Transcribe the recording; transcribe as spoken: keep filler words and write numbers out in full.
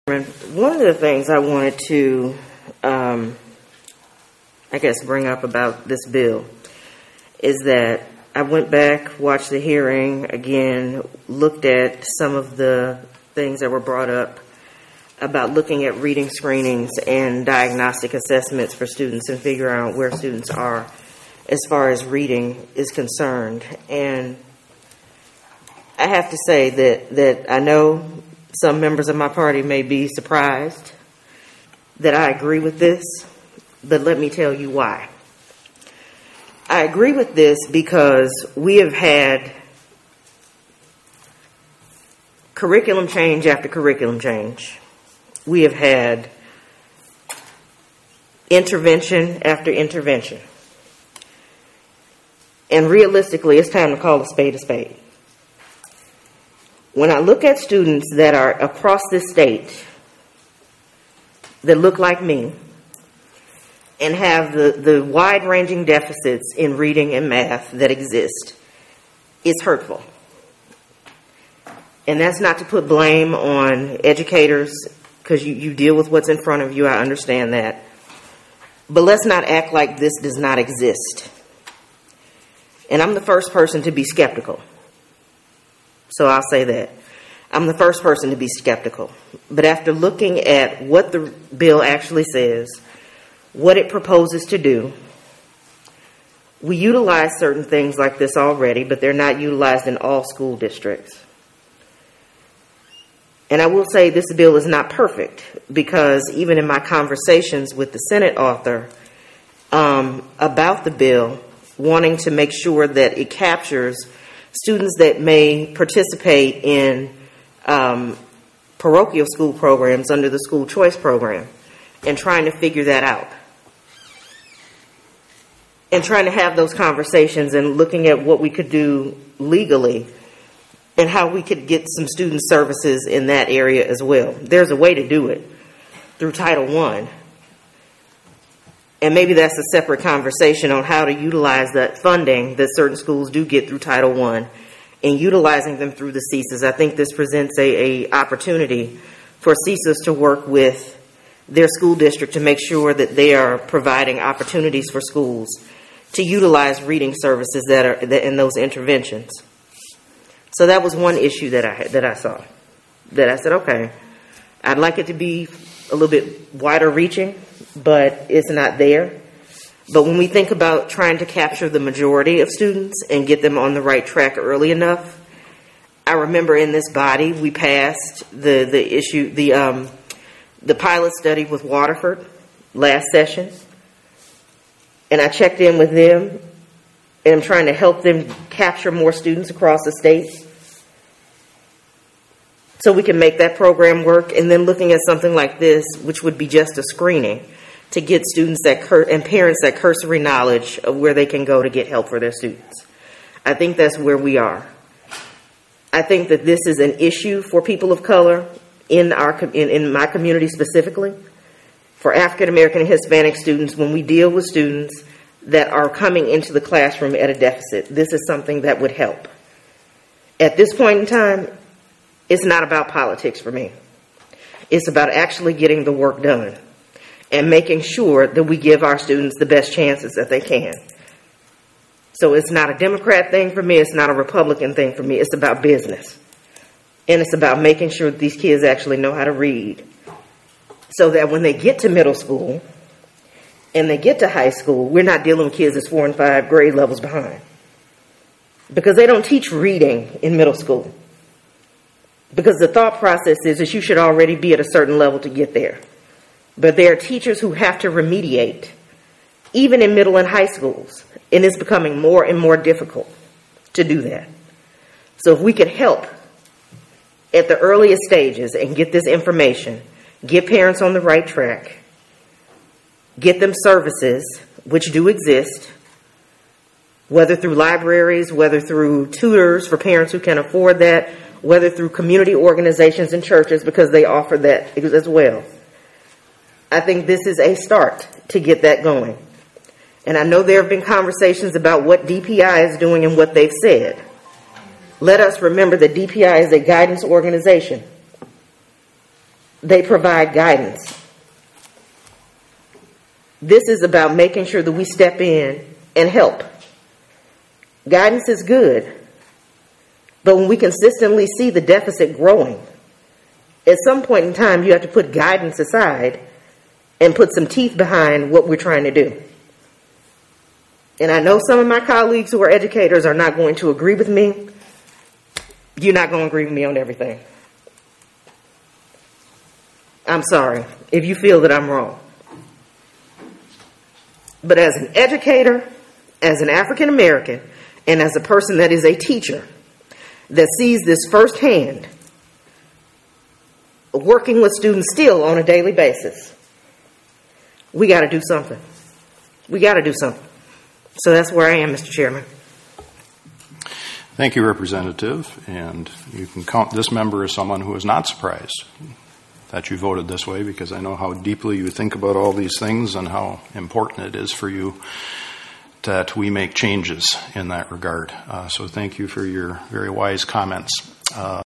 One of the things I wanted to, um, I guess, bring up about this bill is that I went back, watched the hearing again, looked at some of the things that were brought up about looking at reading screenings and diagnostic assessments for students and figuring out where students are as far as reading is concerned. And I have to say that, that I know some members of my party may be surprised that I agree with this, but let me tell you why. I agree with this because we have had curriculum change after curriculum change. We have had intervention after intervention. And realistically, it's time to call a spade a spade. When I look at students that are across this state that look like me and have the, the wide-ranging deficits in reading and math that exist, it's hurtful. And that's not to put blame on educators, because you, you deal with what's in front of you. I understand that. But let's not act like this does not exist. And I'm the first person to be skeptical. So I'll say that. I'm the first person to be skeptical. But after looking at what the bill actually says, what it proposes to do, we utilize certain things like this already, but they're not utilized in all school districts. And I will say this bill is not perfect, because even in my conversations with the Senate author um, about the bill, wanting to make sure that it captures students that may participate in um, parochial school programs under the school choice program, and trying to figure that out. And trying to have those conversations and looking at what we could do legally and how we could get some student services in that area as well. There's a way to do it through Title One. And maybe that's a separate conversation on how to utilize that funding that certain schools do get through Title One and utilizing them through the C S A S. I think this presents a, a opportunity for C S A S to work with their school district to make sure that they are providing opportunities for schools to utilize reading services that are that in those interventions. So that was one issue that I had, that I saw, that I said, okay, I'd like it to be a little bit wider reaching, but it's not there. But when we think about trying to capture the majority of students and get them on the right track early enough, I remember in this body we passed the the issue the um, the pilot study with Waterford last session, and I checked in with them, and I'm trying to help them capture more students across the state so we can make that program work. And then looking at something like this, which would be just a screening, to get students that cur- and parents that cursory knowledge of where they can go to get help for their students. I think that's where we are. I think that this is an issue for people of color in our in, in my community specifically, for African American and Hispanic students. When we deal with students that are coming into the classroom at a deficit, this is something that would help. At this point in time, it's not about politics for me. It's about actually getting the work done and making sure that we give our students the best chances that they can. So it's not a Democrat thing for me. It's not a Republican thing for me. It's about business. And it's about making sure that these kids actually know how to read, so that when they get to middle school and they get to high school, we're not dealing with kids that's four and five grade levels behind. Because they don't teach reading in middle school. Because the thought process is that you should already be at a certain level to get there. But there are teachers who have to remediate, even in middle and high schools. And it's becoming more and more difficult to do that. So if we could help at the earliest stages and get this information, get parents on the right track, get them services, which do exist, whether through libraries, whether through tutors for parents who can afford that, whether through community organizations and churches, because they offer that as well. I think this is a start to get that going. And I know there have been conversations about what D P I is doing and what they've said. Let us remember that D P I is a guidance organization. they provide guidance. This is about making sure that we step in and help. Guidance is good, but when we consistently see the deficit growing, at some point in time you have to put guidance aside and put some teeth behind what we're trying to do. And I know some of my colleagues who are educators are not going to agree with me. You're not going to agree with me on everything. I'm sorry if you feel that I'm wrong. But as an educator, as an African American, and as a person that is a teacher that sees this firsthand, working with students still on a daily basis, we got to do something. We got to do something. So that's where I am, Mister Chairman. Thank you, Representative. And you can count this member as someone who is not surprised that you voted this way, because I know how deeply you think about all these things and how important it is for you that we make changes in that regard. Uh, so thank you for your very wise comments. Uh,